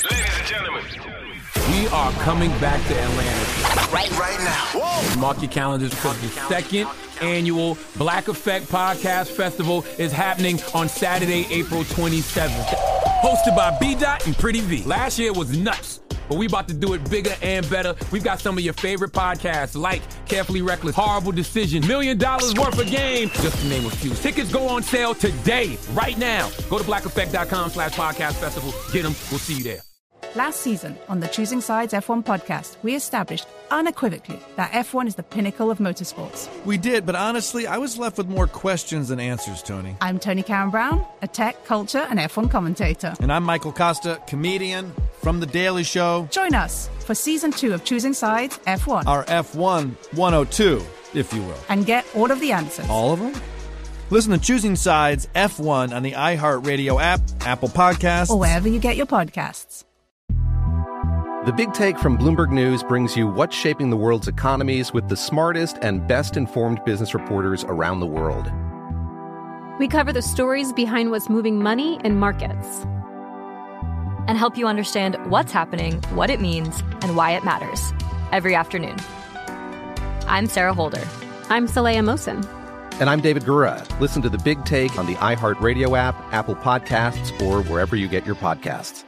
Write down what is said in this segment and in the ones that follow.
Ladies and gentlemen, we are coming back to Atlanta right now. Whoa. Mark your calendars because the second annual Black Effect Podcast Festival is happening on Saturday, April 27th. Hosted by B-Dot and Pretty V. Last year was nuts, but we about to do it bigger and better. We've got some of your favorite podcasts like Carefully Reckless, Horrible Decision, $1 Million Worth of Game, just to name a few. Tickets go on sale today, right now. Go to blackeffect.com/podcast festival. Get them. We'll see you there. Last season, on the Choosing Sides F1 podcast, we established unequivocally that F1 is the pinnacle of motorsports. We did, but honestly, I was left with more questions than answers, Tony. I'm Tony Karen Brown, a tech, culture, and F1 commentator. And I'm Michael Costa, comedian from The Daily Show. Join us for Season 2 of Choosing Sides F1. Our F1 102, if you will. And get all of the answers. All of them? Listen to Choosing Sides F1 on the iHeartRadio app, Apple Podcasts, or wherever you get your podcasts. The Big Take from Bloomberg News brings you what's shaping the world's economies with the smartest and best-informed business reporters around the world. We cover the stories behind what's moving money and markets, and help you understand what's happening, what it means, and why it matters every afternoon. I'm Sarah Holder. I'm Saleha Mohsin. And I'm David Gura. Listen to The Big Take on the iHeartRadio app, Apple Podcasts, or wherever you get your podcasts.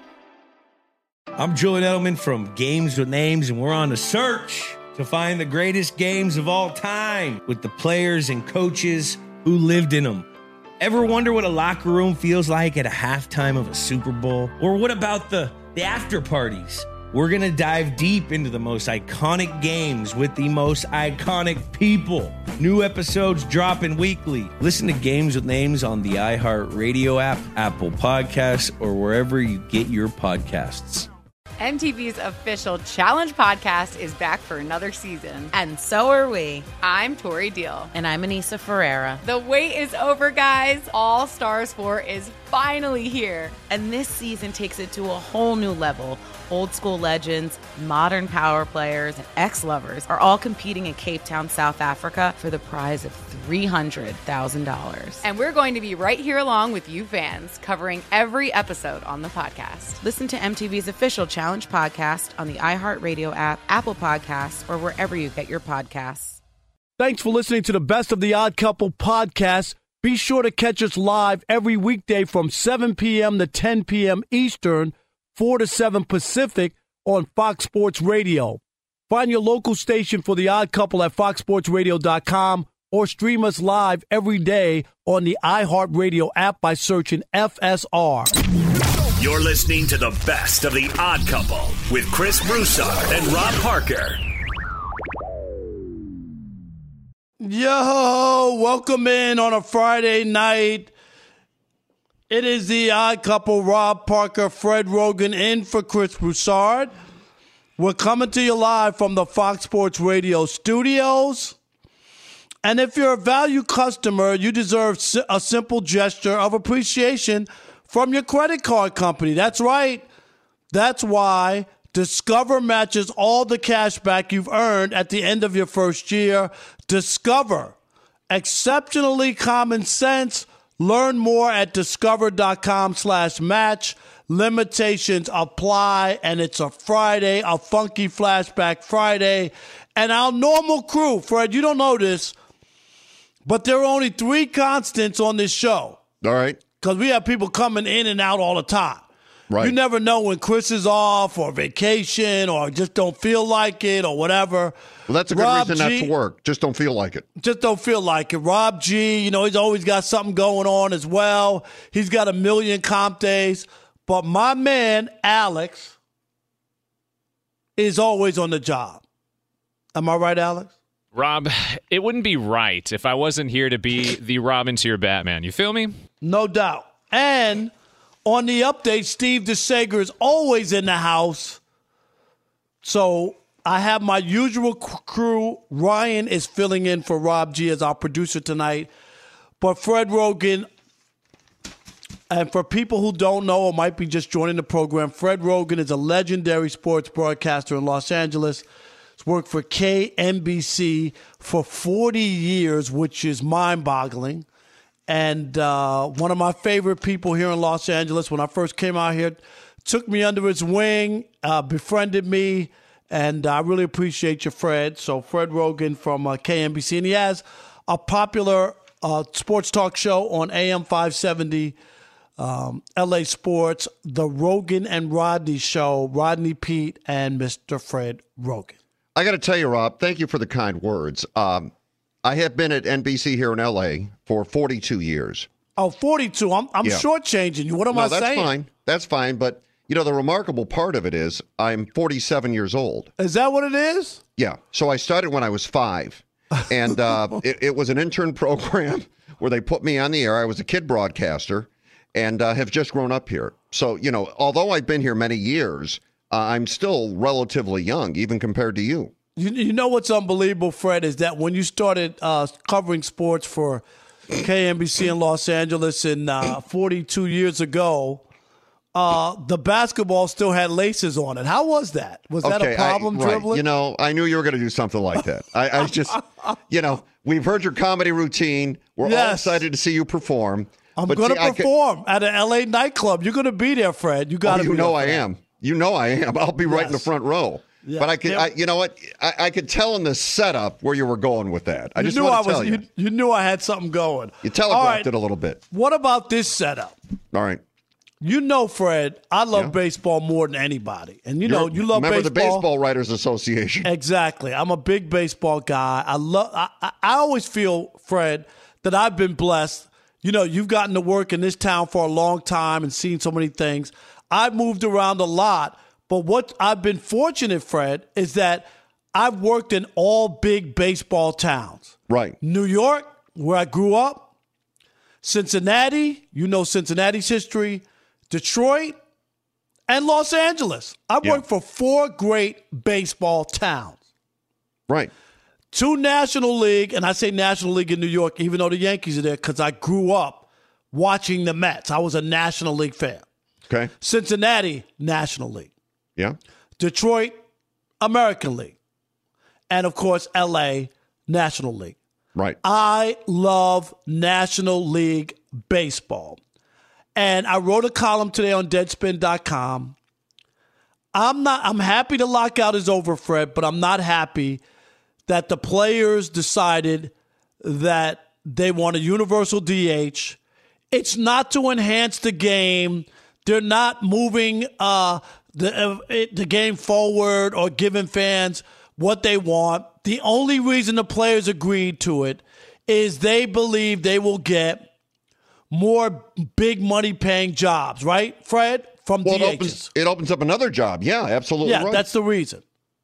I'm Julian Edelman from Games with Names, and we're on a search to find the greatest games of all time with the players and coaches who lived in them. Ever wonder what a locker room feels like at a halftime of a Super Bowl? Or what about the after parties? We're going to dive deep into the most iconic games with the most iconic people. New episodes dropping weekly. Listen to Games with Names on the iHeartRadio app, Apple Podcasts, or wherever you get your podcasts. MTV's official Challenge podcast is back for another season. And so are we. I'm Tori Deal. And I'm Anissa Ferreira. The wait is over, guys. All Stars 4 is finally here. And this season takes it to a whole new level. Old school legends, modern power players, and ex-lovers are all competing in Cape Town, South Africa for the prize of $300,000. And we're going to be right here along with you fans, covering every episode on the podcast. Listen to MTV's official Challenge podcast on the iHeartRadio app, Apple Podcasts, or wherever you get your podcasts. Thanks for listening to the Best of the Odd Couple podcast. Be sure to catch us live every weekday from 7 p.m. to 10 p.m. Eastern, 4 to 7 Pacific on Fox Sports Radio. Find your local station for The Odd Couple at foxsportsradio.com or stream us live every day on the iHeartRadio app by searching FSR. You're listening to the Best of the Odd Couple with Chris Broussard and Rob Parker. Yo, welcome in on a Friday night. It is the Odd Couple, Rob Parker, Fred Rogan in for Chris Broussard. We're coming to you live from the Fox Sports Radio studios. And if you're a value customer, you deserve a simple gesture of appreciation from your credit card company. That's right. That's why Discover matches all the cash back you've earned at the end of your first year. Discover. Exceptionally common sense. Learn more at discover.com/match. Limitations apply, and it's a Friday, a funky flashback Friday. And our normal crew, Fred, you don't know this, but there are only 3 constants on this show. All right. Because we have people coming in and out all the time. Right. You never know when Chris is off or vacation or just don't feel like it or whatever. Well, that's a good reason not to work. Just don't feel like it. Just don't feel like it. Rob G, he's always got something going on as well. He's got a million comp days. But my man, Alex, is always on the job. Am I right, Alex? Rob, it wouldn't be right if I wasn't here to be the Robin to your Batman. You feel me? No doubt. And on the update, Steve DeSager is always in the house. So I have my usual crew. Ryan is filling in for Rob G as our producer tonight. But Fred Rogan, and for people who don't know or might be just joining the program, Fred Rogan is a legendary sports broadcaster in Los Angeles. He's worked for KNBC for 40 years, which is mind-boggling. And one of my favorite people here in Los Angeles, when I first came out here took me under his wing, befriended me, and I really appreciate you, Fred. So Fred Rogan from KNBC, and he has a popular sports talk show on AM 570, LA Sports, The Rogan and Rodney Show, Rodney Pete and Mr. Fred Rogan. I got to tell you, Rob, thank you for the kind words. I have been at NBC here in LA for 42 years. Oh, 42. I'm shortchanging you. What am I saying? That's fine. That's fine. But, the remarkable part of it is I'm 47 years old. Is that what it is? Yeah. So I started when I was 5. And it was an intern program where they put me on the air. I was a kid broadcaster and have just grown up here. So, although I've been here many years, I'm still relatively young, even compared to you. You know what's unbelievable, Fred, is that when you started covering sports for KNBC in Los Angeles 42 years ago, the basketball still had laces on it. How was that? Was that a problem dribbling? Right. I knew you were going to do something like that. I just, we've heard your comedy routine. We're all excited to see you perform. I'm going to perform at an LA nightclub. You're going to be there, Fred. You got to be there. I am. You know I am. I'll be right in the front row. Yeah. But I could tell in the setup where you were going with that. I just want to tell you. You knew I had something going. You telegraphed it a little bit. What about this setup? All right. Fred, I love baseball more than anybody. And you love baseball. Remember the Baseball Writers Association. Exactly. I'm a big baseball guy. I always feel, Fred, that I've been blessed. You've gotten to work in this town for a long time and seen so many things. I've moved around a lot. But what I've been fortunate, Fred, is that I've worked in all big baseball towns. Right. New York, where I grew up. Cincinnati, Cincinnati's history. Detroit, and Los Angeles. I've worked for 4 great baseball towns. Right. 2 National League, and I say National League in New York, even though the Yankees are there, because I grew up watching the Mets. I was a National League fan. Okay. Cincinnati, National League. Yeah. Detroit, American League. And, of course, L.A., National League. Right. I love National League baseball. And I wrote a column today on Deadspin.com. I'm happy the lockout is over, Fred, but I'm not happy that the players decided that they want a universal DH. It's not to enhance the game. They're not moving the game forward or giving fans what they want. The only reason the players agreed to it is they believe they will get more big money paying jobs, right, Fred? From DHs. It opens up another job. Yeah, absolutely. Yeah, right. That's the reason.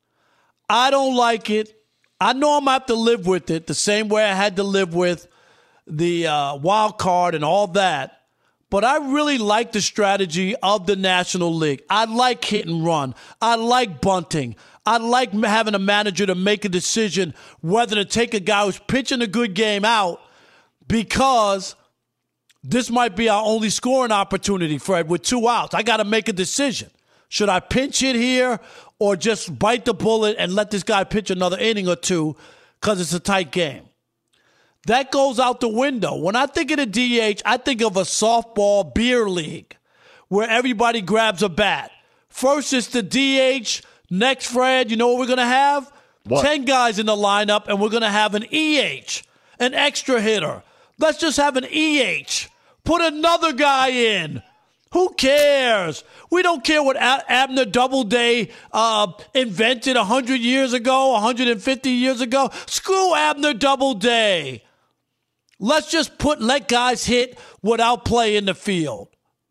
I don't like it. I know I'm going to have to live with it the same way I had to live with the wild card and all that. But I really like the strategy of the National League. I like hit and run. I like bunting. I like having a manager to make a decision whether to take a guy who's pitching a good game out because this might be our only scoring opportunity, Fred, with 2 outs. I got to make a decision. Should I pinch hit here or just bite the bullet and let this guy pitch another inning or 2 because it's a tight game? That goes out the window. When I think of the DH, I think of a softball beer league where everybody grabs a bat. First it's the DH. Next, Fred, you know what we're going to have? What? 10 guys in the lineup, and we're going to have an EH, an extra hitter. Let's just have an EH. Put another guy in. Who cares? We don't care what Abner Doubleday invented 100 years ago, 150 years ago. Screw Abner Doubleday. Let's just let guys hit without play in the field.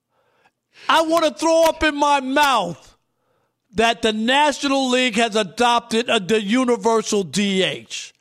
I want to throw up in my mouth that the National League has adopted the universal DH.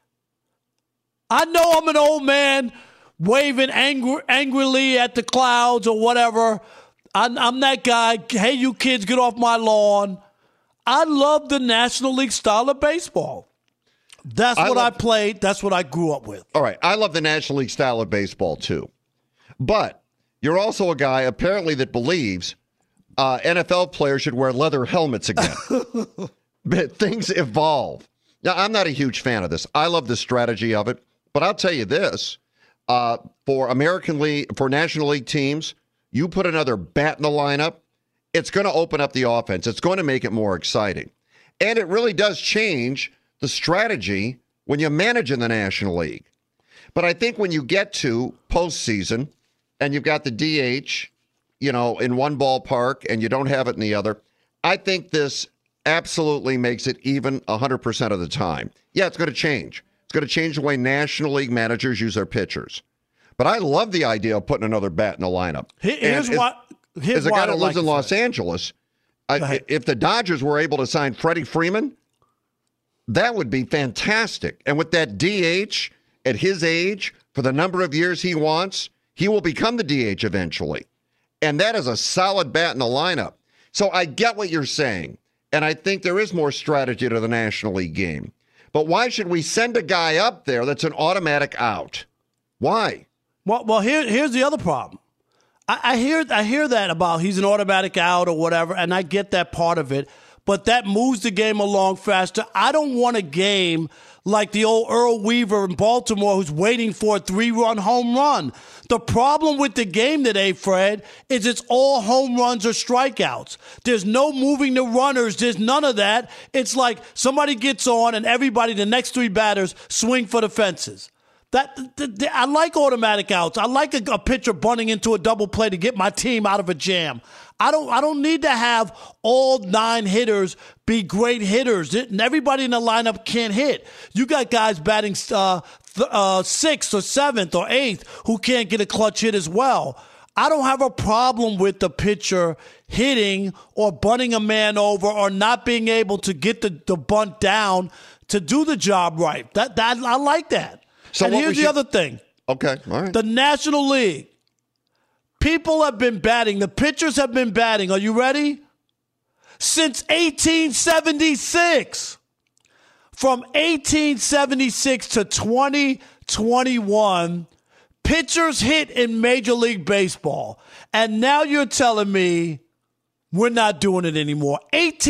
I know I'm an old man waving angrily at the clouds or whatever. I'm that guy. Hey, you kids, get off my lawn. I love the National League style of baseball. That's what I played. That's what I grew up with. All right. I love the National League style of baseball, too. But you're also a guy, apparently, that believes NFL players should wear leather helmets again. But things evolve. Now, I'm not a huge fan of this. I love the strategy of it. But I'll tell you this. For National League teams, you put another bat in the lineup, it's going to open up the offense. It's going to make it more exciting. And it really does change the strategy when you manage in the National League. But I think when you get to postseason and you've got the DH, in one ballpark and you don't have it in the other, I think this absolutely makes it even 100% of the time. Yeah, it's going to change. It's going to change the way National League managers use their pitchers. But I love the idea of putting another bat in the lineup. Here's as a guy that lives in Los Angeles, if the Dodgers were able to sign Freddie Freeman, that would be fantastic. And with that DH at his age, for the number of years he wants, he will become the DH eventually. And that is a solid bat in the lineup. So I get what you're saying. And I think there is more strategy to the National League game. But why should we send a guy up there that's an automatic out? Why? Well, here's the other problem. I hear that about he's an automatic out or whatever, and I get that part of it. But that moves the game along faster. I don't want a game like the old Earl Weaver in Baltimore who's waiting for a 3-run home run. The problem with the game today, Fred, is it's all home runs or strikeouts. There's no moving the runners. There's none of that. It's like somebody gets on and everybody, the next 3 batters, swing for the fences. I like automatic outs. I like a pitcher bunting into a double play to get my team out of a jam. I don't need to have all 9 hitters be great hitters. Everybody in the lineup can't hit. You got guys batting 6th or 7th or 8th who can't get a clutch hit as well. I don't have a problem with the pitcher hitting or bunting a man over or not being able to get the bunt down to do the job right. That I like that. So and here's the other thing. Okay, all right. The National League. People have been batting. The pitchers have been batting. Are you ready? Since 1876. From 1876 to 2021, pitchers hit in Major League Baseball. And now you're telling me we're not doing it anymore.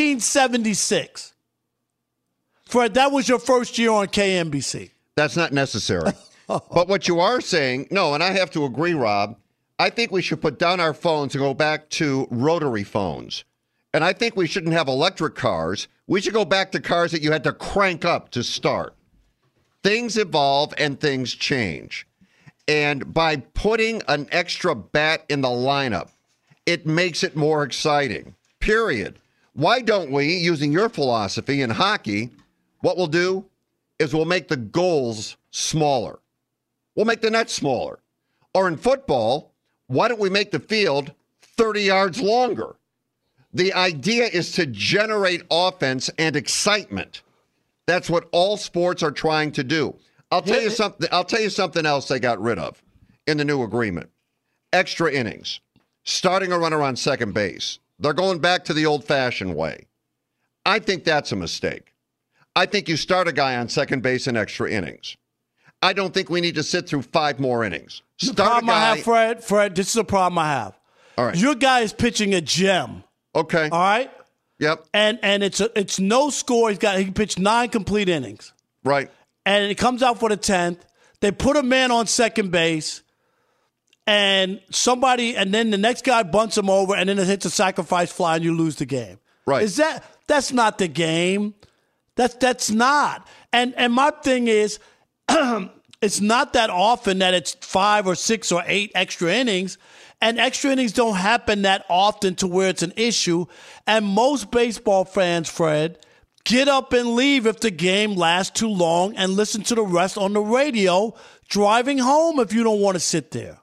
1876. Fred, that was your first year on KNBC. That's not necessary. But what you are saying, no, and I have to agree, Rob, I think we should put down our phones and go back to rotary phones. And I think we shouldn't have electric cars. We should go back to cars that you had to crank up to start. Things evolve and things change. And by putting an extra bat in the lineup, it makes it more exciting, period. Why don't we, using your philosophy in hockey, what we'll do is we'll make the goals smaller. We'll make the net smaller. Or in football, why don't we make the field 30 yards longer? The idea is to generate offense and excitement. That's what all sports are trying to do. I'll tell you something else they got rid of in the new agreement. Extra innings. Starting a runner on second base. They're going back to the old-fashioned way. I think that's a mistake. I think you start a guy on second base in extra innings. I don't think we need to sit through 5 more innings. The problem I have, Fred, this is a problem I have. All right. Your guy is pitching a gem. Okay. All right? Yep. And it's no score. He can pitch 9 complete innings. Right. And it comes out for the 10th. They put a man on second base, and then the next guy bunts him over, and then it hits a sacrifice fly, and you lose the game. Right. That's not the game. That's not. And my thing is, it's not that often that it's 5 or 6 or 8 extra innings. And extra innings don't happen that often to where it's an issue. And most baseball fans, Fred, get up and leave if the game lasts too long and listen to the rest on the radio driving home if you don't want to sit there.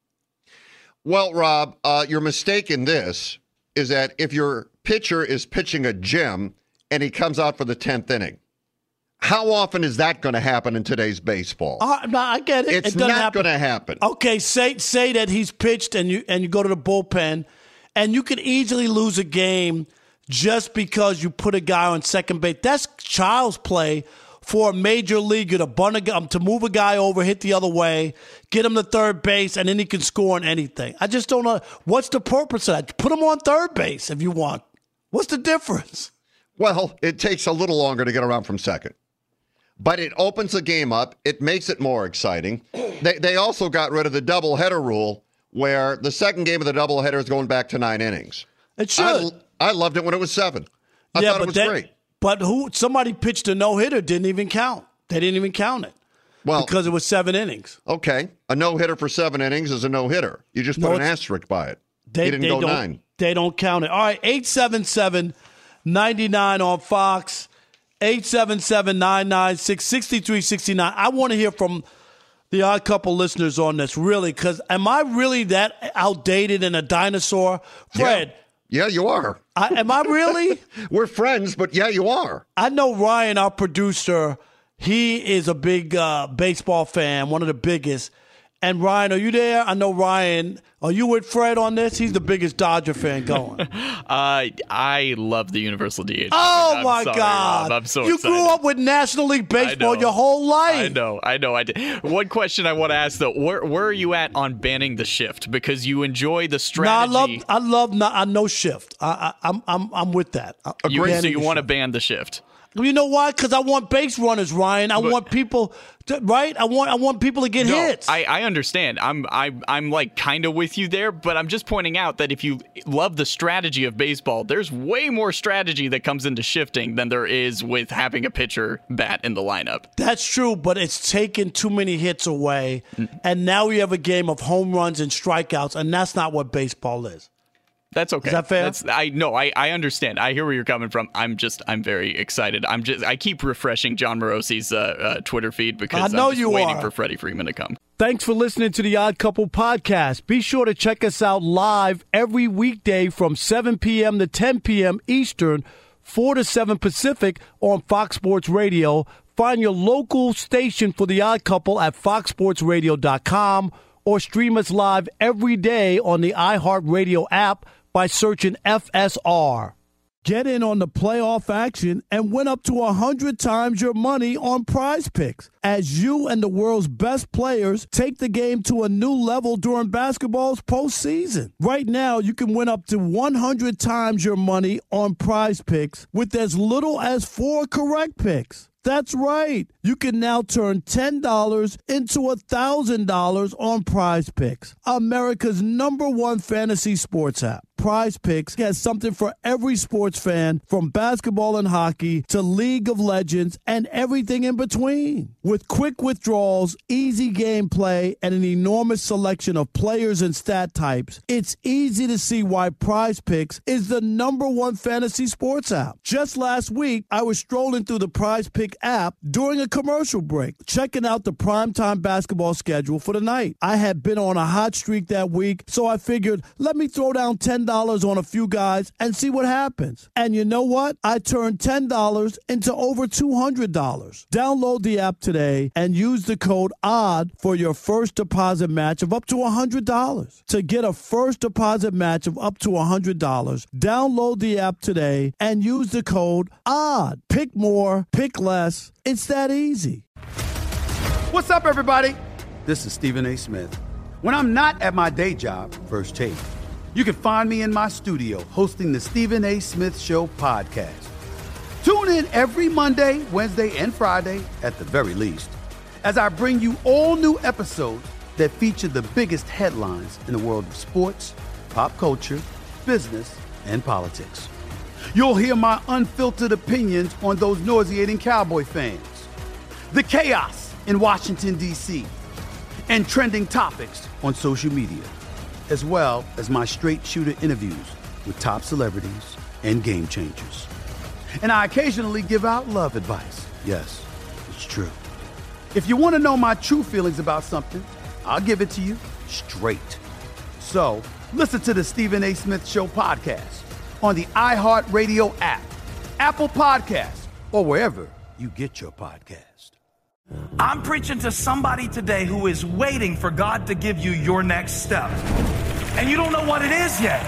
Well, Rob, your mistake in this is that if your pitcher is pitching a gem and he comes out for the 10th inning, how often is that going to happen in today's baseball? No, I get it. It's not going to happen. Okay, say that he's pitched and you go to the bullpen, and you could easily lose a game just because you put a guy on second base. That's child's play for a major leaguer to move a guy over, hit the other way, get him to third base, and then he can score on anything. I just don't know. What's the purpose of that? Put him on third base if you want. What's the difference? Well, it takes a little longer to get around from second. But it opens the game up. It makes it more exciting. They also got rid of the doubleheader rule where the second game of the doubleheader is going back to 9 innings. It should. I loved it when it was 7. I thought it was great. But somebody pitched a no-hitter, didn't even count. They didn't even count it. Well, because it was 7 innings. Okay. A no-hitter for 7 innings is a no-hitter. You just put an asterisk by it. He didn't go 9. They don't count it. All right, 877-99 on Fox, 877-996-6369. I want to hear from the Odd Couple listeners on this, really, because am I really that outdated and a dinosaur? Fred. Yeah, you are. Am I really? We're friends, but yeah, you are. I know Ryan, our producer, he is a big baseball fan, one of the biggest. And Ryan, are you there? I know Ryan. Are you with Fred on this? He's the biggest Dodger fan going. I love the Universal DH. Oh, my God. Rob. I'm so excited. You grew up with National League Baseball your whole life. I know. I did. One question I want to ask, though. Where are you at on banning the shift? Because you enjoy the strategy. I love no shift. I'm with that. So you want to ban the shift? You know why? Because I want base runners, Ryan. I want people to, right? I want people to get hits. I understand. I'm like kind of with you there, but I'm just pointing out that if you love the strategy of baseball, there's way more strategy that comes into shifting than there is with having a pitcher bat in the lineup. That's true, but it's taken too many hits away, and now we have a game of home runs and strikeouts, and that's not what baseball is. That's okay. Is that fair? I understand. I hear where you're coming from. I'm very excited. I keep refreshing John Morosi's Twitter feed because I'm just waiting for Freddie Freeman to come. Thanks for listening to the Odd Couple podcast. Be sure to check us out live every weekday from 7 p.m. to 10 p.m. Eastern, 4 to 7 Pacific on Fox Sports Radio. Find your local station for the Odd Couple at foxsportsradio.com or stream us live every day on the iHeartRadio app by searching FSR. Get in on the playoff action and win up to 100 times your money on Prize Picks as you and the world's best players take the game to a new level during basketball's postseason. Right now, you can win up to 100 times your money on Prize Picks with as little as 4 correct picks. That's right. You can now turn $10 into $1,000 on Prize Picks, America's #1 fantasy sports app. Prize Picks has something for every sports fan, from basketball and hockey to League of Legends and everything in between. With quick withdrawals, easy gameplay, and an enormous selection of players and stat types, it's easy to see why Prize Picks is the #1 fantasy sports app. Just last week, I was strolling through the Prize Pick app during a commercial break, checking out the primetime basketball schedule for the night. I had been on a hot streak that week, so I figured, let me throw down $10 on a few guys and see what happens. And you know what? I turned $10 into over $200. Download the app today and use the code ODD for your first deposit match of up to $100. To get a first deposit match of up to $100, download the app today and use the code ODD. Pick more, pick less. It's that easy. What's up, everybody? This is Stephen A. Smith. When I'm not at my day job, First Take, you can find me in my studio hosting the Stephen A. Smith Show podcast. Tune in every Monday, Wednesday, and Friday, at the very least, as I bring you all new episodes that feature the biggest headlines in the world of sports, pop culture, business, and politics. You'll hear my unfiltered opinions on those nauseating Cowboy fans, the chaos in Washington, D.C., and trending topics on social media, as well as my straight shooter interviews with top celebrities and game changers. And I occasionally give out love advice. Yes, it's true. If you want to know my true feelings about something, I'll give it to you straight. So listen to the Stephen A. Smith Show podcast on the iHeartRadio app, Apple Podcasts, or wherever you get your podcast. I'm preaching to somebody today who is waiting for God to give you your next step. And you don't know what it is yet.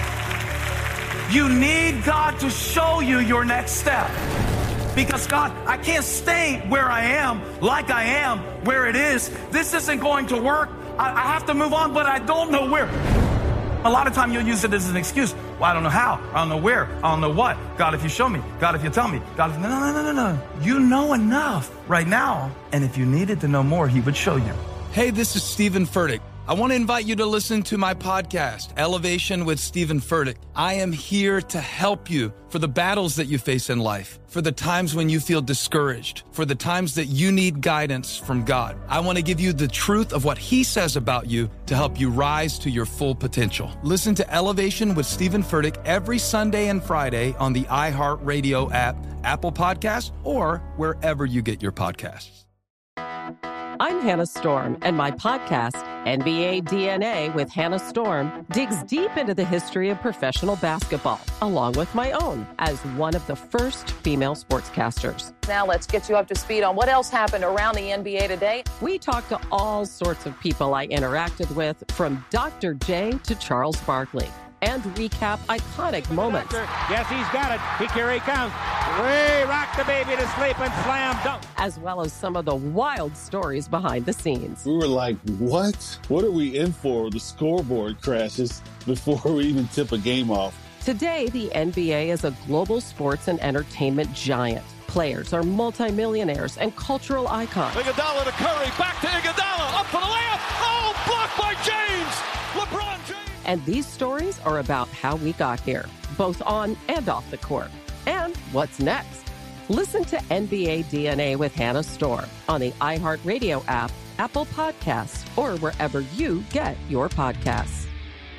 You need God to show you your next step. Because God, I can't stay where I am, like I am, where it is. This isn't going to work. I have to move on, but I don't know where. A lot of time you'll use it as an excuse. Well, I don't know how. I don't know where. I don't know what. God, if you show me. God, if you tell me. God, if... No. You know enough right now. And if you needed to know more, he would show you. Hey, this is Stephen Furtick. I want to invite you to listen to my podcast, Elevation with Stephen Furtick. I am here to help you for the battles that you face in life, for the times when you feel discouraged, for the times that you need guidance from God. I want to give you the truth of what He says about you to help you rise to your full potential. Listen to Elevation with Stephen Furtick every Sunday and Friday on the iHeartRadio app, Apple Podcasts, or wherever you get your podcasts. I'm Hannah Storm, and my podcast, NBA DNA with Hannah Storm, digs deep into the history of professional basketball, along with my own, as one of the first female sportscasters. Now let's get you up to speed on what else happened around the NBA today. We talk to all sorts of people I interacted with, from Dr. J to Charles Barkley, and recap iconic moments. Yes, he's got it. Here he comes. Way rock the baby to sleep and slam dunk. As well as some of the wild stories behind the scenes. We were like, what? What are we in for? The scoreboard crashes before we even tip a game off. Today, the NBA is a global sports and entertainment giant. Players are multimillionaires and cultural icons. Iguodala to Curry, back to Iguodala, up for the layup. Oh, blocked by James. LeBron James. And these stories are about how we got here, both on and off the court. And what's next? Listen to NBA DNA with Hannah Storm on the iHeartRadio app, Apple Podcasts, or wherever you get your podcasts.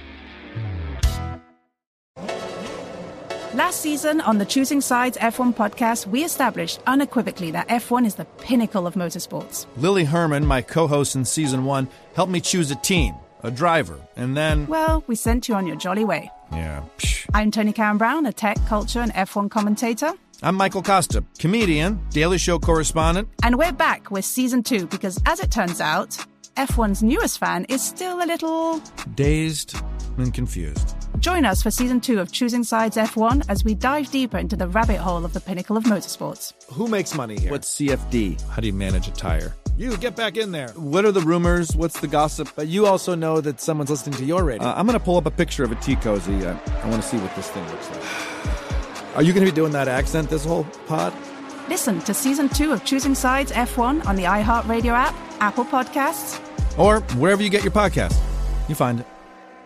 Last season on the Choosing Sides F1 podcast, we established unequivocally that F1 is the pinnacle of motorsports. Lily Herman, my co-host in Season 1, helped me choose a team, a driver, and then... Well, we sent you on your jolly way. Yeah. I'm Tony Karen Brown, a tech, culture, and F1 commentator. I'm Michael Costa, comedian, Daily Show correspondent. And we're back with Season 2 because, as it turns out, F1's newest fan is still a little... dazed and confused. Join us for Season 2 of Choosing Sides F1 as we dive deeper into the rabbit hole of the pinnacle of motorsports. Who makes money here? What's CFD? How do you manage a tire? You, get back in there. What are the rumors? What's the gossip? But you also know that someone's listening to your radio. I'm going to pull up a picture of a tea cozy. I want to see what this thing looks like. Are you going to be doing that accent this whole pod? Listen to Season 2 of Choosing Sides F1 on the iHeartRadio app, Apple Podcasts, or wherever you get your podcasts. You find it.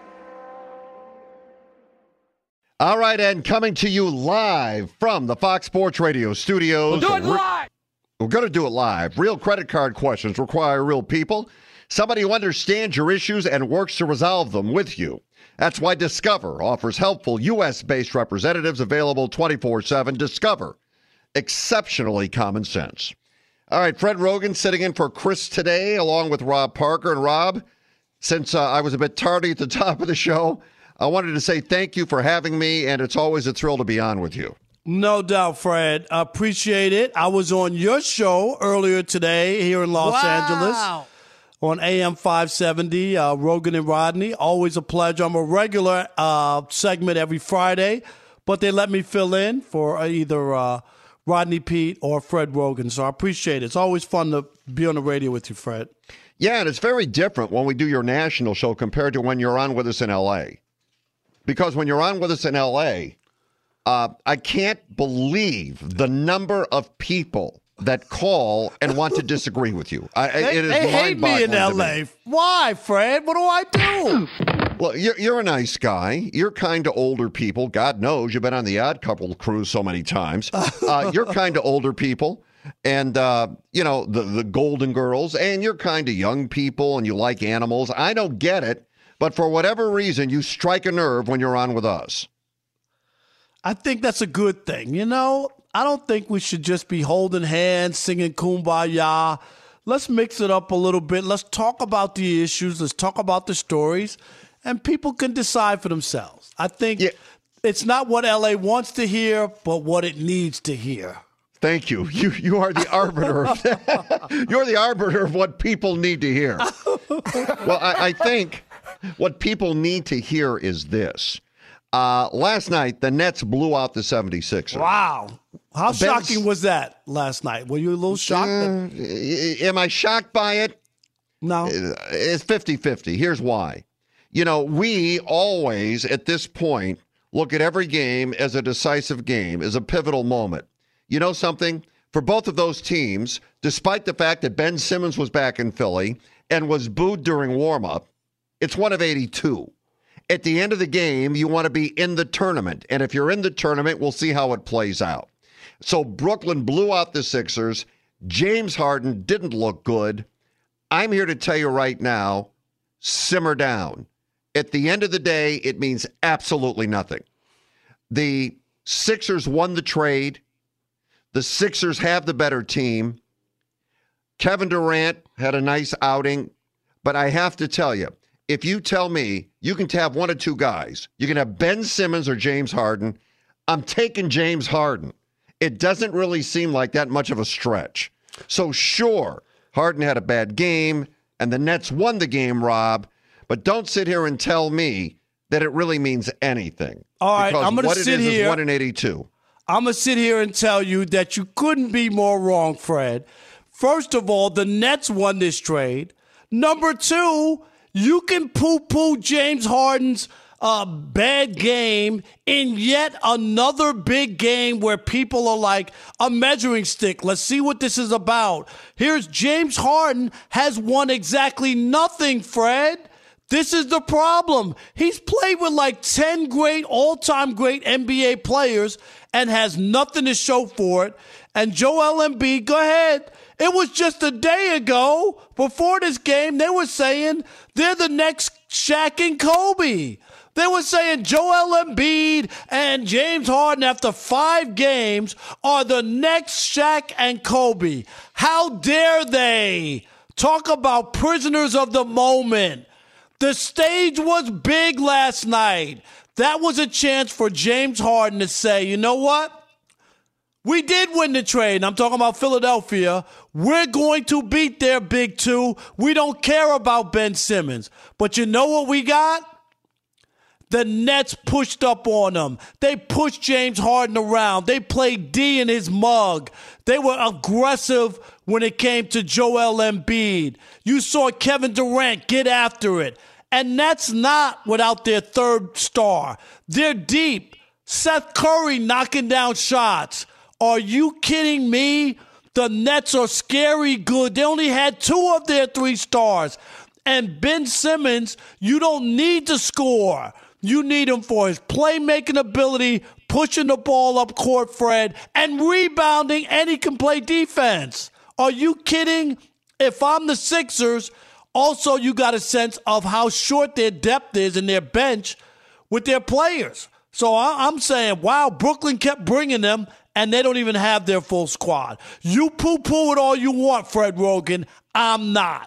All right, and coming to you live from the Fox Sports Radio studios. We'll do it live! We're going to do it live. Real credit card questions require real people. Somebody who understands your issues and works to resolve them with you. That's why Discover offers helpful U.S.-based representatives available 24/7. Discover. Exceptionally common sense. All right, Fred Rogan sitting in for Chris today, along with Rob Parker. And Rob, since I was a bit tardy at the top of the show, I wanted to say thank you for having me, and it's always a thrill to be on with you. No doubt, Fred. I appreciate it. I was on your show earlier today here in Los Angeles on AM 570, Rogan and Rodney. Always a pleasure. I'm a regular segment every Friday, but they let me fill in for either Rodney Pete or Fred Rogan, so I appreciate it. It's always fun to be on the radio with you, Fred. Yeah, and it's very different when we do your national show compared to when you're on with us in L.A., because when you're on with us in L.A., I can't believe the number of people that call and want to disagree with you. It is they hate me in L.A. Why, Fred? What do I do? Well, you're a nice guy. You're kind of older people. God knows you've been on the Odd Couple cruise so many times. You're kind of older people. And, the Golden Girls. And you're kind of young people and you like animals. I don't get it. But for whatever reason, you strike a nerve when you're on with us. I think that's a good thing. I don't think we should just be holding hands, singing Kumbaya. Let's mix it up a little bit. Let's talk about the issues. Let's talk about the stories. And people can decide for themselves. I think it's not what L.A. wants to hear, but what it needs to hear. Thank you. You are the arbiter of that. You're the arbiter of what people need to hear. Well, I think what people need to hear is this. Last night, the Nets blew out the 76ers. Wow. How shocking was that last night? Were you a little shocked? Am I shocked by it? No. It's 50-50. Here's why. We always, at this point, look at every game as a decisive game, as a pivotal moment. You know something? For both of those teams, despite the fact that Ben Simmons was back in Philly and was booed during warm-up, It's one of 82. At the end of the game, you want to be in the tournament. And if you're in the tournament, we'll see how it plays out. So Brooklyn blew out the Sixers. James Harden didn't look good. I'm here to tell you right now, simmer down. At the end of the day, it means absolutely nothing. The Sixers won the trade. The Sixers have the better team. Kevin Durant had a nice outing. But I have to tell you, if you tell me you can have one of two guys, you can have Ben Simmons or James Harden, I'm taking James Harden. It doesn't really seem like that much of a stretch. So sure, Harden had a bad game, and the Nets won the game, Rob, but don't sit here and tell me that it really means anything. All right, I'm going to sit here. What it is 1 in 82. I'm going to sit here and tell you that you couldn't be more wrong, Fred. First of all, the Nets won this trade. Number two, you can poo-poo James Harden's bad game in yet another big game where people are like a measuring stick. Let's see what this is about. Here's James Harden has won exactly nothing, Fred. This is the problem. He's played with like 10 great, all-time great NBA players and has nothing to show for it. And Joel Embiid, go ahead. It was just a day ago, before this game, they were saying they're the next Shaq and Kobe. They were saying Joel Embiid and James Harden, after 5 games, are the next Shaq and Kobe. How dare they? Talk about prisoners of the moment. The stage was big last night. That was a chance for James Harden to say, you know what? We did win the trade. I'm talking about Philadelphia. We're going to beat their big two. We don't care about Ben Simmons. But you know what we got? The Nets pushed up on them. They pushed James Harden around. They played D in his mug. They were aggressive when it came to Joel Embiid. You saw Kevin Durant get after it. And that's not without their third star. They're deep. Seth Curry knocking down shots. Are you kidding me? The Nets are scary good. They only had 2 of their 3 stars. And Ben Simmons, you don't need to score. You need him for his playmaking ability, pushing the ball up court, Fred, and rebounding, and he can play defense. Are you kidding? If I'm the Sixers, also you got a sense of how short their depth is in their bench with their players. So I'm saying, wow, Brooklyn kept bringing them, and they don't even have their full squad. You poo-poo it all you want, Fred Rogan. I'm not.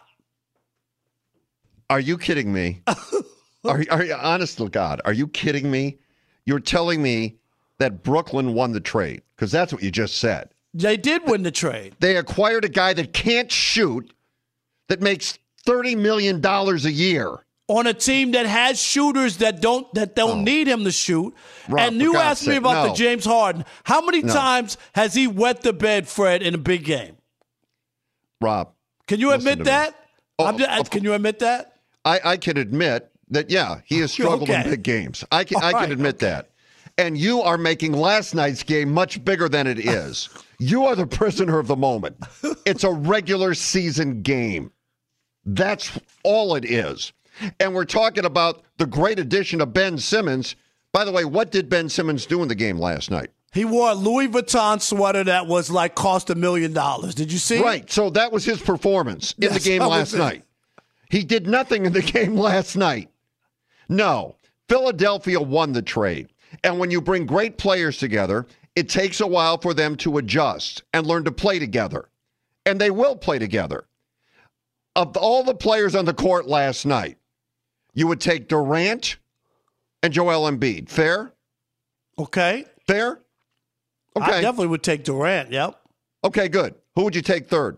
Are you kidding me? Are you, honest to God, are you kidding me? You're telling me that Brooklyn won the trade, because that's what you just said. They did win the trade. They acquired a guy that can't shoot, that makes $30 million a year. On a team that has shooters that don't need him to shoot. Rob, and you asked me about the James Harden. How many times has he wet the bed, Fred, in a big game? Rob. Can you admit that? Can you admit that? I can admit that, yeah, he has struggled in big games. I can admit that. And you are making last night's game much bigger than it is. You are the prisoner of the moment. It's a regular season game. That's all it is. And we're talking about the great addition of Ben Simmons. By the way, what did Ben Simmons do in the game last night? He wore a Louis Vuitton sweater that was like cost $1 million. Did you see? Right. So that was his performance in the game last night. He did nothing in the game last night. No. Philadelphia won the trade. And when you bring great players together, it takes a while for them to adjust and learn to play together. And they will play together. Of all the players on the court last night, you would take Durant and Joel Embiid. Fair? Okay. Fair? Okay. I definitely would take Durant, yep. Okay, good. Who would you take third?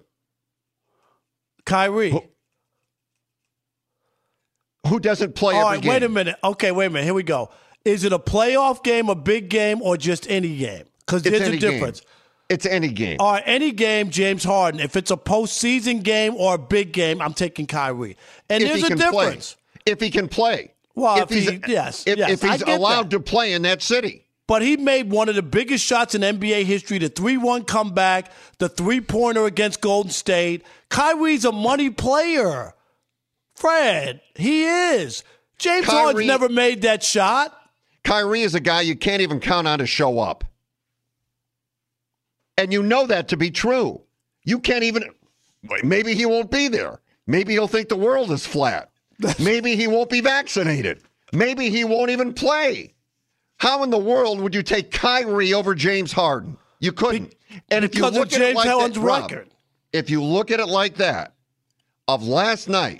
Kyrie. Who doesn't play every game? Wait a minute. Okay, wait a minute. Here we go. Is it a playoff game, a big game, or just any game? Because there's a difference. It's any game. All right, any game, James Harden. If it's a postseason game or a big game, I'm taking Kyrie. And there's a difference. If he can play. Well, if he's allowed to play in that city. But he made one of the biggest shots in NBA history, the 3-1 comeback, the three-pointer against Golden State. Kyrie's a money player. Fred, he is. James Harden's never made that shot. Kyrie is a guy you can't even count on to show up. And you know that to be true. You can't even, maybe he won't be there. Maybe he'll think the world is flat. Maybe he won't be vaccinated. Maybe he won't even play. How in the world would you take Kyrie over James Harden? You couldn't. And if you look at it like that, Rob, if you look at it like that, of last night,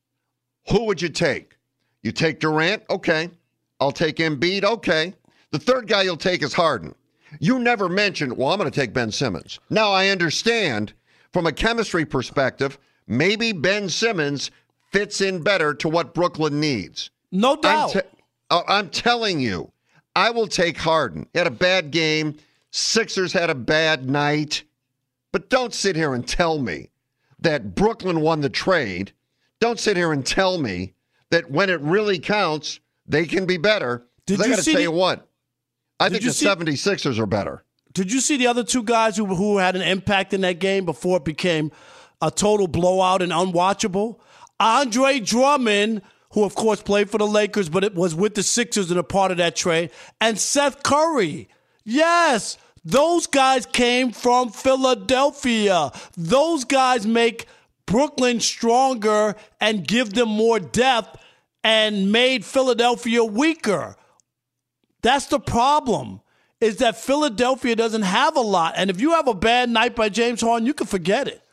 who would you take? You take Durant? Okay. I'll take Embiid? Okay. The third guy you'll take is Harden. You never mentioned, well, I'm going to take Ben Simmons. Now, I understand from a chemistry perspective, maybe Ben Simmons fits in better to what Brooklyn needs. No doubt. I'm telling you, I will take Harden. He had a bad game. Sixers had a bad night. But don't sit here and tell me that Brooklyn won the trade. Don't sit here and tell me that when it really counts, they can be better. I got to tell you what. I think the 76ers are better. Did you see the other two guys who had an impact in that game before it became a total blowout and unwatchable? Andre Drummond, who of course played for the Lakers, but it was with the Sixers and a part of that trade, and Seth Curry. Yes, those guys came from Philadelphia. Those guys make Brooklyn stronger and give them more depth and made Philadelphia weaker. That's the problem, is that Philadelphia doesn't have a lot. And if you have a bad night by James Harden, you can forget it.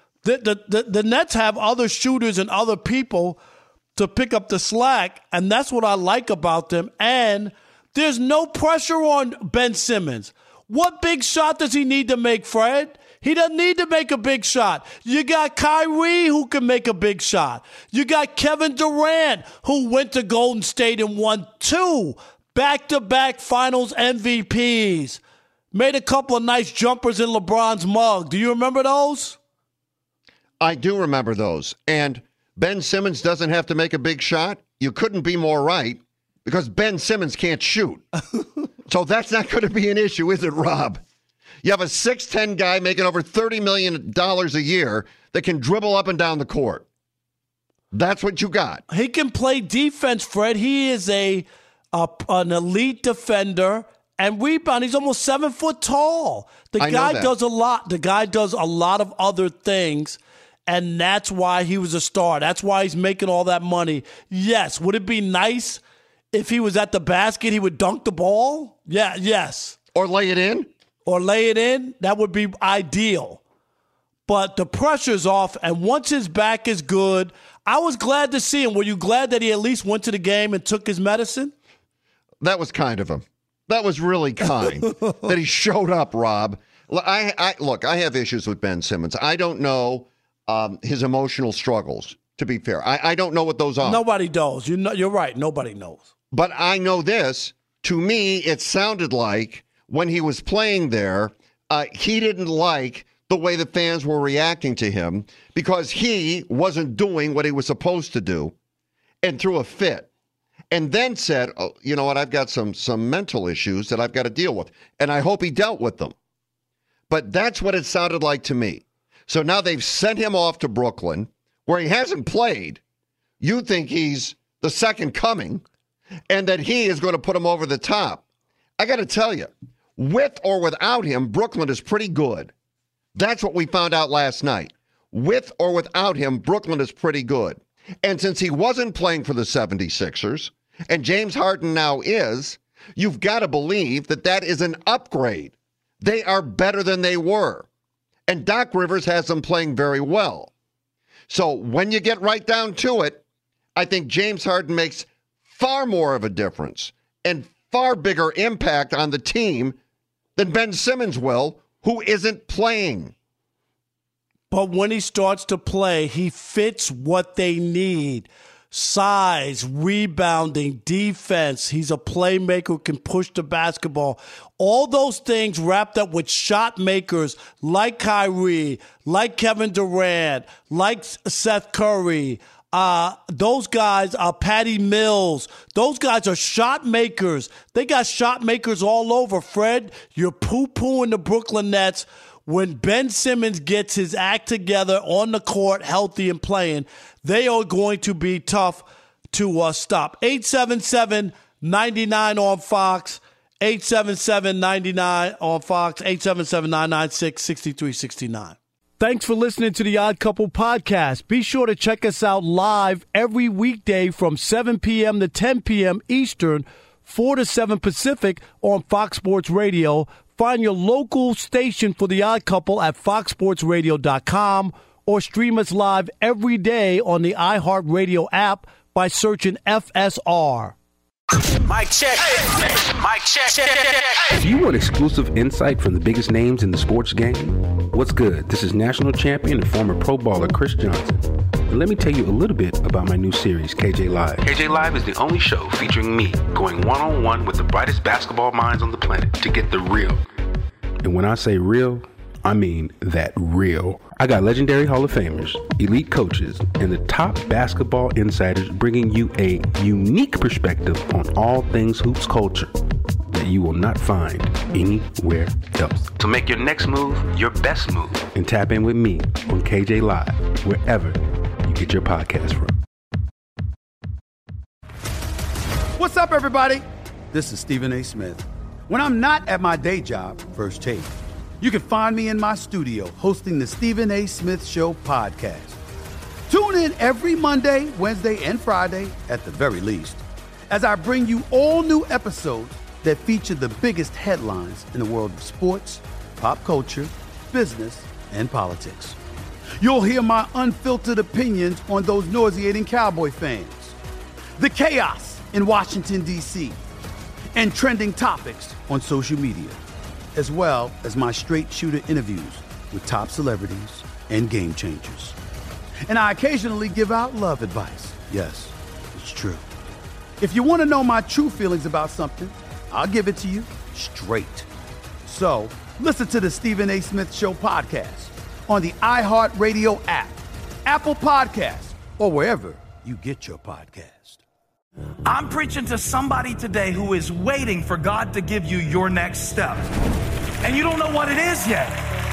The Nets have other shooters and other people to pick up the slack, and that's what I like about them. And there's no pressure on Ben Simmons. What big shot does he need to make, Fred? He doesn't need to make a big shot. You got Kyrie who can make a big shot. You got Kevin Durant who went to Golden State and won 2 back-to-back finals MVPs. Made a couple of nice jumpers in LeBron's mug. Do you remember those? I do remember those. And Ben Simmons doesn't have to make a big shot. You couldn't be more right because Ben Simmons can't shoot. So that's not going to be an issue, is it, Rob? You have a 6'10 guy making over $30 million a year that can dribble up and down the court. That's what you got. He can play defense, Fred. He is an elite defender and rebound. He's almost 7 foot tall. The guy does a lot. The guy does a lot of other things, and that's why he was a star. That's why he's making all that money. Yes. Would it be nice if he was at the basket, he would dunk the ball? Yeah, yes. Or lay it in? That would be ideal. But the pressure's off, and once his back is good, I was glad to see him. Were you glad that he at least went to the game and took his medicine? That was kind of him. That was really kind that he showed up, Rob. Look, I have issues with Ben Simmons. I don't know his emotional struggles, to be fair. I don't know what those are. Nobody knows. You're right. Nobody knows. But I know this. To me, it sounded like when he was playing there, he didn't like the way the fans were reacting to him because he wasn't doing what he was supposed to do and threw a fit. And then said, oh, you know what, I've got some mental issues that I've got to deal with. And I hope he dealt with them. But that's what it sounded like to me. So now they've sent him off to Brooklyn, where he hasn't played. You think he's the second coming, and that he is going to put him over the top. I got to tell you, with or without him, Brooklyn is pretty good. That's what we found out last night. With or without him, Brooklyn is pretty good. And since he wasn't playing for the 76ers, and James Harden now is, you've got to believe that that is an upgrade. They are better than they were. And Doc Rivers has them playing very well. So when you get right down to it, I think James Harden makes far more of a difference and far bigger impact on the team than Ben Simmons will, who isn't playing. But when he starts to play, he fits what they need. Size, rebounding, defense. He's a playmaker who can push the basketball. All those things wrapped up with shot makers like Kyrie, like Kevin Durant, like Seth Curry, Those guys are Patty Mills. Those guys are shot makers. They got shot makers all over. Fred, you're poo-pooing the Brooklyn Nets. When Ben Simmons gets his act together on the court, healthy and playing, they are going to be tough to stop. 877-99 on Fox. 877-99 on Fox. 877-996-6369. Thanks for listening to the Odd Couple podcast. Be sure to check us out live every weekday from 7 p.m. to 10 p.m. Eastern, 4 to 7 Pacific on Fox Sports Radio. Find your local station for the Odd Couple at foxsportsradio.com or stream us live every day on the iHeartRadio app by searching FSR. Mic check. Mic check. If you want exclusive insight from the biggest names in the sports game, what's good? This is national champion and former pro baller Chris Johnson. And let me tell you a little bit about my new series, KJ Live. KJ Live is the only show featuring me going one-on-one with the brightest basketball minds on the planet to get the real. And when I say real, I mean that real. I got legendary Hall of Famers, elite coaches, and the top basketball insiders bringing you a unique perspective on all things hoops culture that you will not find anywhere else. So make your next move your best move and tap in with me on KJ Live, wherever you get your podcast from. What's up, everybody? This is Stephen A. Smith. When I'm not at my day job, First Take, you can find me in my studio hosting the Stephen A. Smith Show podcast. Tune in every Monday, Wednesday, and Friday, at the very least, as I bring you all new episodes that feature the biggest headlines in the world of sports, pop culture, business, and politics. You'll hear my unfiltered opinions on those nauseating Cowboy fans, the chaos in Washington, D.C., and trending topics on social media, as well as my straight shooter interviews with top celebrities and game changers. And I occasionally give out love advice. Yes, it's true. If you want to know my true feelings about something, I'll give it to you straight. So listen to the Stephen A. Smith Show podcast on the iHeartRadio app, Apple Podcasts, or wherever you get your podcast. I'm preaching to somebody today who is waiting for God to give you your next step. And you don't know what it is yet.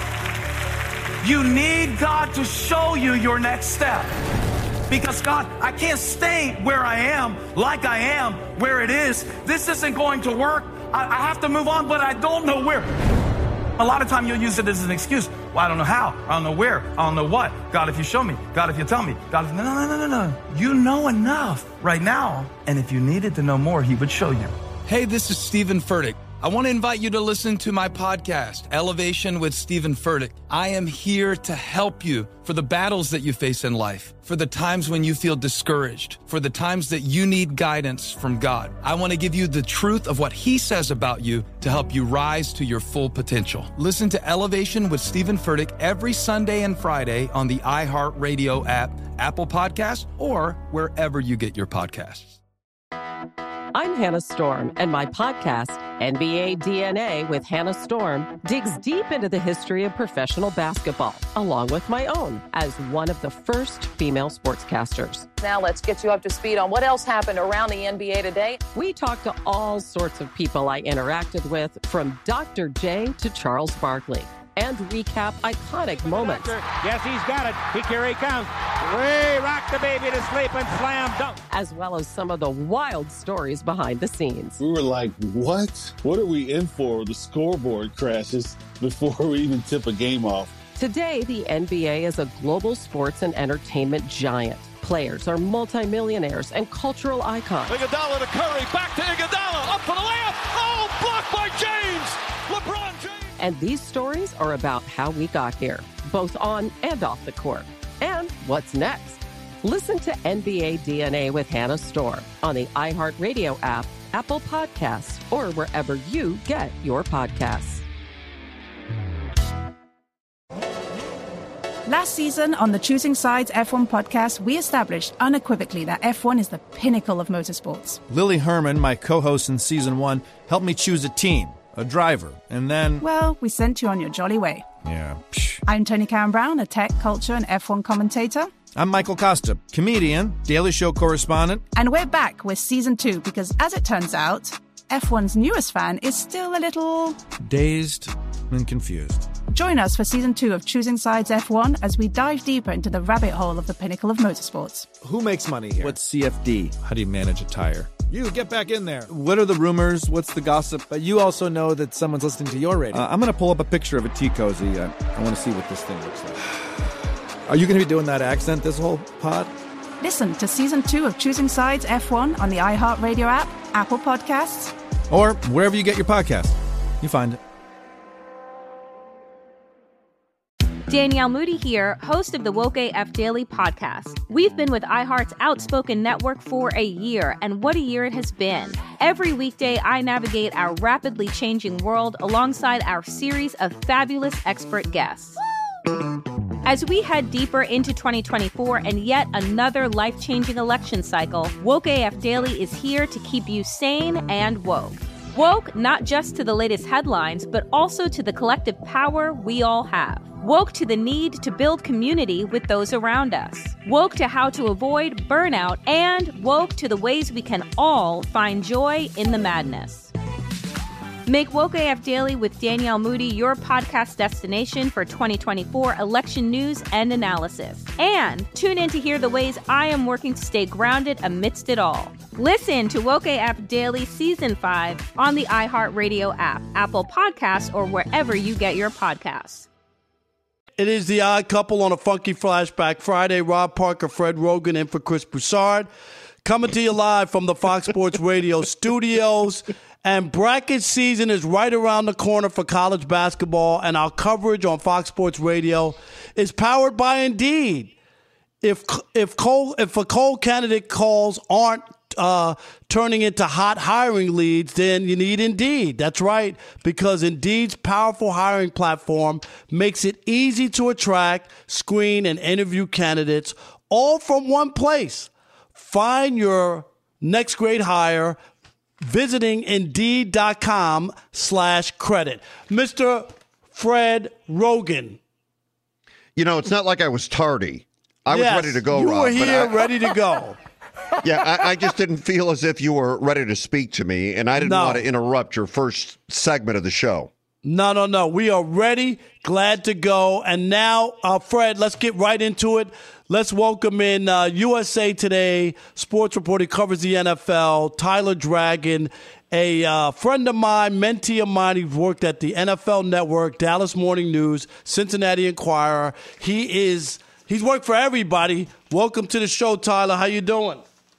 You need God to show you your next step. Because God, I can't stay where I am, like I am, where it is. This isn't going to work. I have to move on, but I don't know where. A lot of time you'll use it as an excuse. Well, I don't know how. I don't know where. I don't know what. God, if you show me. God, if you tell me. God, if... No. You know enough right now. And if you needed to know more, he would show you. Hey, this is Stephen Furtick. I want to invite you to listen to my podcast, Elevation with Stephen Furtick. I am here to help you for the battles that you face in life, for the times when you feel discouraged, for the times that you need guidance from God. I want to give you the truth of what he says about you to help you rise to your full potential. Listen to Elevation with Stephen Furtick every Sunday and Friday on the iHeartRadio app, Apple Podcasts, or wherever you get your podcasts. I'm Hannah Storm, and my podcast, NBA DNA with Hannah Storm, digs deep into the history of professional basketball, along with my own, as one of the first female sportscasters. Now let's get you up to speed on what else happened around the NBA today. We talked to all sorts of people I interacted with, from Dr. J to Charles Barkley, and recap iconic moments. Yes, he's got it. Here he comes. Way rock the baby to sleep and slam dunk. As well as some of the wild stories behind the scenes. We were like, what? What are we in for? The scoreboard crashes before we even tip a game off. Today, the NBA is a global sports and entertainment giant. Players are multimillionaires and cultural icons. Iguodala to Curry, back to Iguodala, up for the layup. Oh, blocked by James. LeBron James. And these stories are about how we got here, both on and off the court. And what's next? Listen to NBA DNA with Hannah Storm on the iHeartRadio app, Apple Podcasts, or wherever you get your podcasts. Last season on the Choosing Sides F1 podcast, we established unequivocally that F1 is the pinnacle of motorsports. Lily Herman, my co-host in Season 1, helped me choose a team. a driver, and then... Well, we sent you on your jolly way. Yeah. I'm Tony Karen Brown, a tech, culture, and F1 commentator. I'm Michael Costa, comedian, Daily Show correspondent. And we're back with Season 2 because, as it turns out, F1's newest fan is still a little... dazed and confused. Join us for Season 2 of Choosing Sides F1 as we dive deeper into the rabbit hole of the pinnacle of motorsports. Who makes money here? What's CFD? How do you manage a tire? You, get back in there. What are the rumors? What's the gossip? But you also know that someone's listening to your radio. I'm going to pull up a picture of a tea cozy. I want to see what this thing looks like. Are you going to be doing that accent this whole pod? Listen to Season 2 of Choosing Sides F1 on the iHeartRadio app, Apple Podcasts, or wherever you get your podcast. You find it. Danielle Moody here, host of the Woke AF Daily podcast. We've been with iHeart's Outspoken Network for a year, and what a year it has been. Every weekday, I navigate our rapidly changing world alongside our series of fabulous expert guests. As we head deeper into 2024 and yet another life-changing election cycle, Woke AF Daily is here to keep you sane and woke. Woke not just to the latest headlines, but also to the collective power we all have. Woke to the need to build community with those around us. Woke to how to avoid burnout, and woke to the ways we can all find joy in the madness. Make Woke AF Daily with Danielle Moody your podcast destination for 2024 election news and analysis. And tune in to hear the ways I am working to stay grounded amidst it all. Listen to Woke AF Daily Season 5 on the iHeartRadio app, Apple Podcasts, or wherever you get your podcasts. It is the Odd Couple on a Funky Flashback Friday. Rob Parker, Fred Rogan, in for Chris Broussard. Coming to you live from the Fox Sports Radio studios. And bracket season is right around the corner for college basketball, and our coverage on Fox Sports Radio is powered by Indeed. If a cold candidate calls aren't turning into hot hiring leads, then you need Indeed. That's right, because Indeed's powerful hiring platform makes it easy to attract, screen, and interview candidates all from one place. Find your next great hire visiting Indeed.com/credit. Mr. Fred Rogan. You know, it's not like I was tardy. I was ready to go, you Rob. You were here ready to go. Yeah, I just didn't feel as if you were ready to speak to me, and I didn't want to interrupt your first segment of the show. No. We are ready, glad to go. And now, Fred, let's get right into it. Let's welcome in USA Today sports reporter, covers the NFL, Tyler Dragon, a friend of mine, mentee of mine. He's worked at the NFL Network, Dallas Morning News, Cincinnati Enquirer. He's worked for everybody. Welcome to the show, Tyler. How you doing?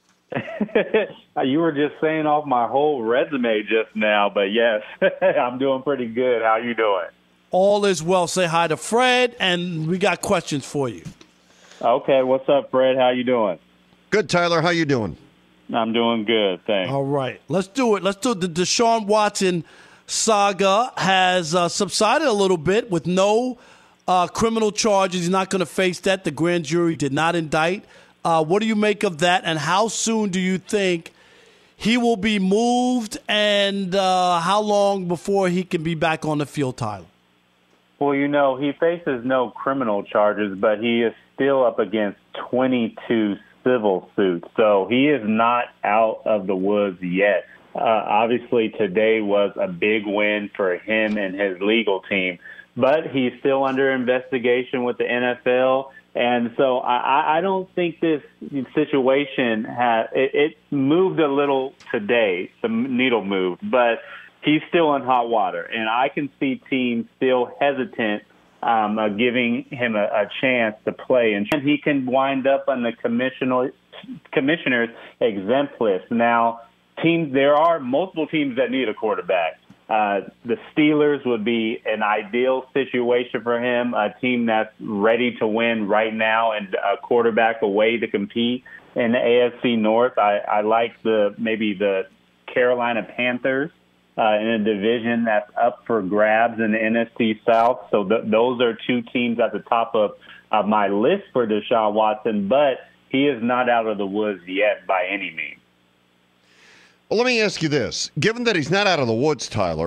You were just saying off my whole resume just now, but yes, I'm doing pretty good. How you doing? All is well. Say hi to Fred, and we got questions for you. Okay, what's up, Fred? How you doing? Good, Tyler. How you doing? I'm doing good, thanks. All right, let's do it. The Deshaun Watson saga has subsided a little bit with no criminal charges. He's not going to face that. The grand jury did not indict. What do you make of that, and how soon do you think he will be moved, and how long before he can be back on the field, Tyler? Well, you know, he faces no criminal charges, but he is still up against 22 civil suits. So he is not out of the woods yet. Obviously, today was a big win for him and his legal team, but he's still under investigation with the NFL. And so I don't think this situation it moved a little today. The needle moved, but he's still in hot water. And I can see teams still hesitant giving him a chance to play. And he can wind up on the commissioner's exempt list. Now, there are multiple teams that need a quarterback. The Steelers would be an ideal situation for him, a team that's ready to win right now and a quarterback away to compete in the AFC North. I like maybe the Carolina Panthers in a division that's up for grabs in the NFC South. So those are two teams at the top of my list for Deshaun Watson, but he is not out of the woods yet by any means. Well, let me ask you this. Given that he's not out of the woods, Tyler,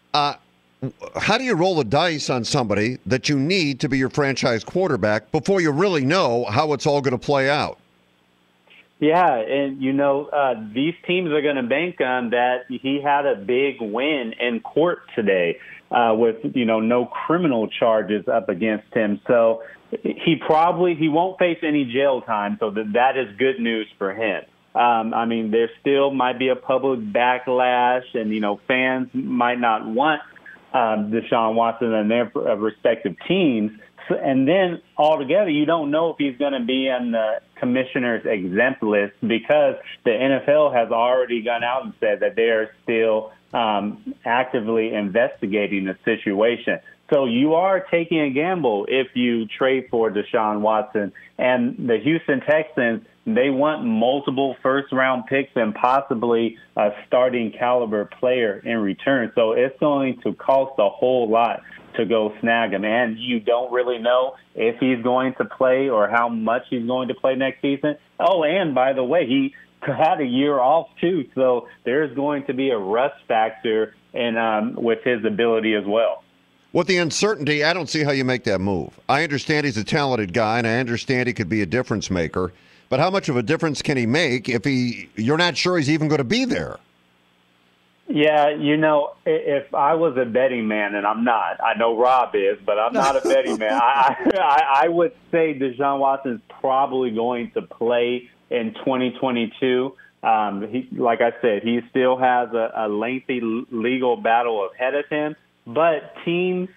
How do you roll the dice on somebody that you need to be your franchise quarterback before you really know how it's all going to play out? Yeah, and these teams are going to bank on that. He had a big win in court today with no criminal charges up against him. So he won't face any jail time. So that is good news for him. There still might be a public backlash, and fans might not want Deshaun Watson and their respective teams. And then altogether, you don't know if he's going to be on the commissioner's exempt list because the NFL has already gone out and said that they are still actively investigating the situation. So you are taking a gamble if you trade for Deshaun Watson. And the Houston Texans, they want multiple first-round picks and possibly a starting caliber player in return. So it's going to cost a whole lot to go snag him. And you don't really know if he's going to play or how much he's going to play next season. Oh, and by the way, he had a year off too, so there's going to be a rust factor with his ability as well. With the uncertainty, I don't see how you make that move. I understand he's a talented guy, and I understand he could be a difference maker. But how much of a difference can he make if you're not sure he's even going to be there? Yeah, if I was a betting man, and I'm not, I know Rob is, but I'm not a betting man. I would say Deshaun Watson's probably going to play in 2022. Like I said, he still has a lengthy legal battle ahead of him, but teams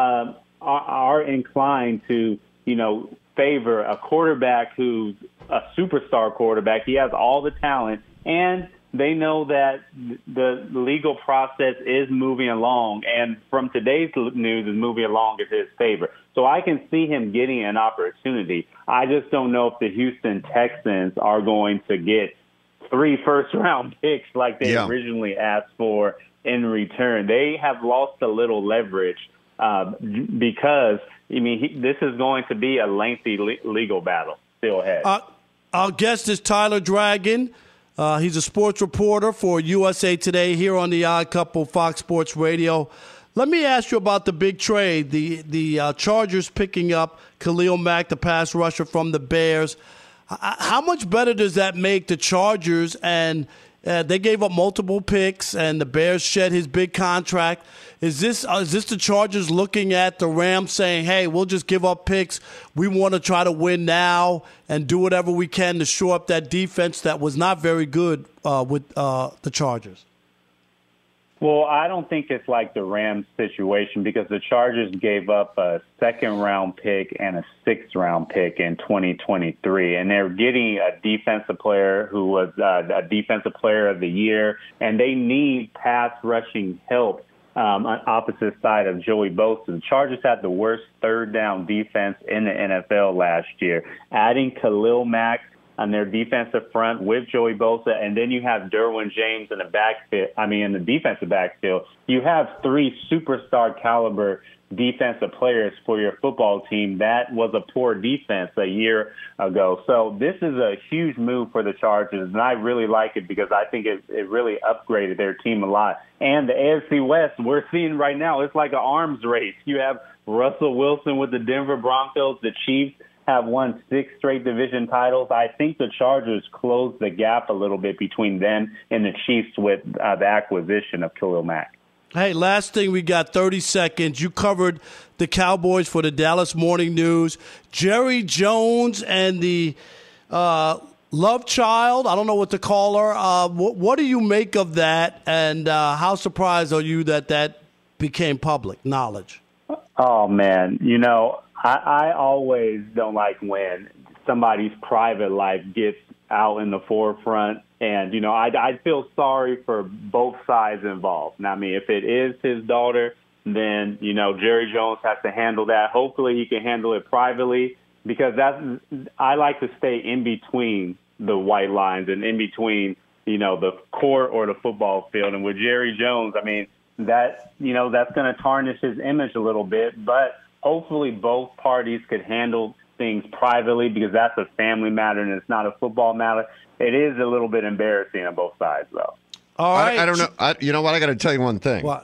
are inclined to, favor a quarterback who's a superstar quarterback. He has all the talent, and they know that the legal process is moving along, and from today's news is moving along in his favor. So I can see him getting an opportunity. I just don't know if the Houston Texans are going to get 3 first-round picks like they originally asked for in return. They have lost a little leverage because, this is going to be a lengthy legal battle still ahead. Our guest is Tyler Dragon. He's a sports reporter for USA Today here on the Odd Couple, Fox Sports Radio. Let me ask you about the big trade, the Chargers picking up Khalil Mack, the pass rusher from the Bears. How much better does that make the Chargers? And they gave up multiple picks, and the Bears shed his big contract. Is this the Chargers looking at the Rams saying, hey, we'll just give up picks. We want to try to win now and do whatever we can to shore up that defense that was not very good with the Chargers? Well, I don't think it's like the Rams situation because the Chargers gave up a 2nd-round pick and a 6th-round pick in 2023, and they're getting a defensive player who was a defensive player of the year, and they need pass rushing help on opposite side of Joey Bosa. The Chargers had the worst 3rd-down defense in the NFL last year. Adding Khalil Mack on their defensive front with Joey Bosa, and then you have Derwin James in the defensive backfield. You have 3 superstar caliber defensive players for your football team. That was a poor defense a year ago. So this is a huge move for the Chargers, and I really like it because I think it really upgraded their team a lot. And the AFC West, we're seeing right now, it's like an arms race. You have Russell Wilson with the Denver Broncos. The Chiefs have won 6 straight division titles. I think the Chargers closed the gap a little bit between them and the Chiefs with the acquisition of Khalil Mack. Hey, last thing, we got 30 seconds. You covered the Cowboys for the Dallas Morning News. Jerry Jones and the love child, I don't know what to call her. What do you make of that, and how surprised are you that became public knowledge? Oh, man. I always don't like when somebody's private life gets out in the forefront. And, I feel sorry for both sides involved. Now, if it is his daughter, then, Jerry Jones has to handle that. Hopefully he can handle it privately because I like to stay in between the white lines and in between, the court or the football field. And with Jerry Jones, that's going to tarnish his image a little bit. But hopefully both parties could handle things privately because that's a family matter and it's not a football matter. It is a little bit embarrassing on both sides, though. All right. I don't know. You know what? I got to tell you one thing. What?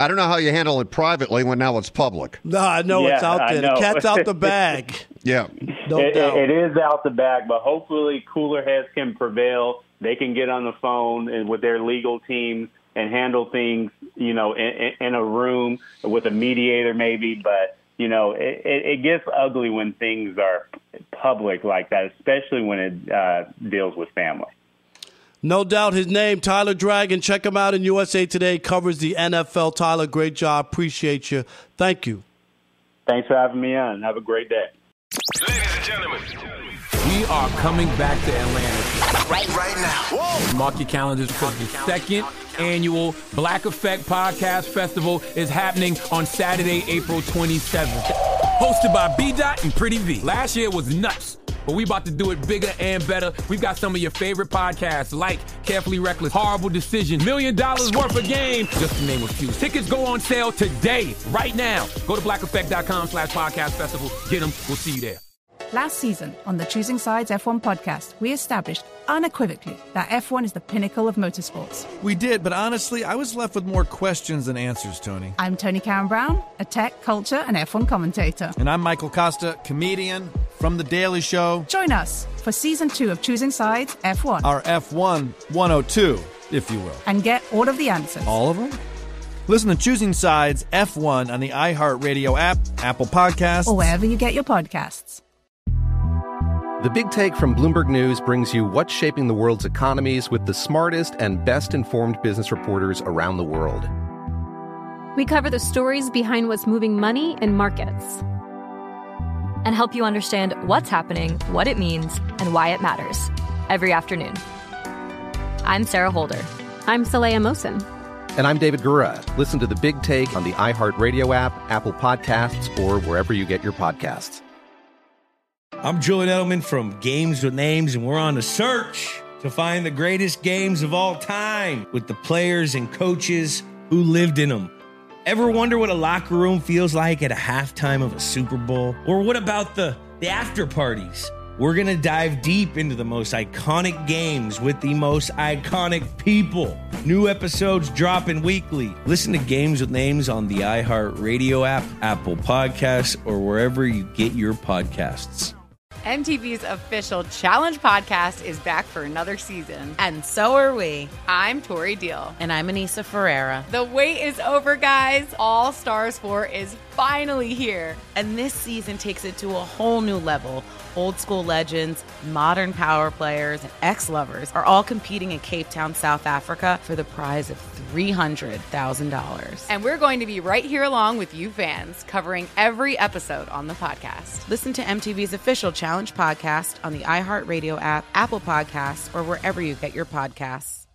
I don't know how you handle it privately when now it's public. No, I know it's out there. The cat's out the bag. Yeah. It is out the bag, but hopefully cooler heads can prevail. They can get on the phone and with their legal team and handle things, in a room with a mediator maybe. But, it gets ugly when things are public like that, especially when it deals with family. No doubt. His name, Tyler Dragon. Check him out in USA Today. Covers the NFL. Tyler, great job. Appreciate you. Thank you. Thanks for having me on. Have a great day. Ladies and gentlemen, we are coming back to Atlanta. Right now. Whoa. Mark your calendars because the second annual Black Effect Podcast Festival is happening on Saturday, April 27th. Hosted by B-Dot and Pretty V. Last year was nuts, but we about to do it bigger and better. We've got some of your favorite podcasts like Carefully Reckless, Horrible Decision, $1 Million Worth of Game, just to name a few. Tickets go on sale today, right now. Go to blackeffect.com/podcast festival. Get them. We'll see you there. Last season on the Choosing Sides F1 podcast, we established unequivocally that F1 is the pinnacle of motorsports. We did, but honestly, I was left with more questions than answers, Tony. I'm Tony Karen Brown, a tech, culture, and F1 commentator. And I'm Michael Costa, comedian from The Daily Show. Join us for Season 2 of Choosing Sides F1. Our F1 102, if you will. And get all of the answers. All of them? Listen to Choosing Sides F1 on the iHeartRadio app, Apple Podcasts, or wherever you get your podcasts. The Big Take from Bloomberg News brings you what's shaping the world's economies with the smartest and best-informed business reporters around the world. We cover the stories behind what's moving money and markets, and help you understand what's happening, what it means, and why it matters every afternoon. I'm Sarah Holder. I'm Saleha Mohsin. And I'm David Gura. Listen to The Big Take on the iHeartRadio app, Apple Podcasts, or wherever you get your podcasts. I'm Julian Edelman from Games with Names, and we're on a search to find the greatest games of all time with the players and coaches who lived in them. Ever wonder what a locker room feels like at a halftime of a Super Bowl? Or what about the after parties? We're going to dive deep into the most iconic games with the most iconic people. New episodes dropping weekly. Listen to Games with Names on the iHeartRadio app, Apple Podcasts, or wherever you get your podcasts. MTV's official Challenge podcast is back for another season. And so are we. I'm Tori Deal. And I'm Anissa Ferreira. The wait is over, guys. All Stars 4 is finally here. And this season takes it to a whole new level. Old school legends, modern power players, and ex-lovers are all competing in Cape Town, South Africa for the prize of $300,000. And we're going to be right here along with you fans, covering every episode on the podcast. Listen to MTV's official Challenge podcast on the iHeartRadio app, Apple Podcasts, or wherever you get your podcasts.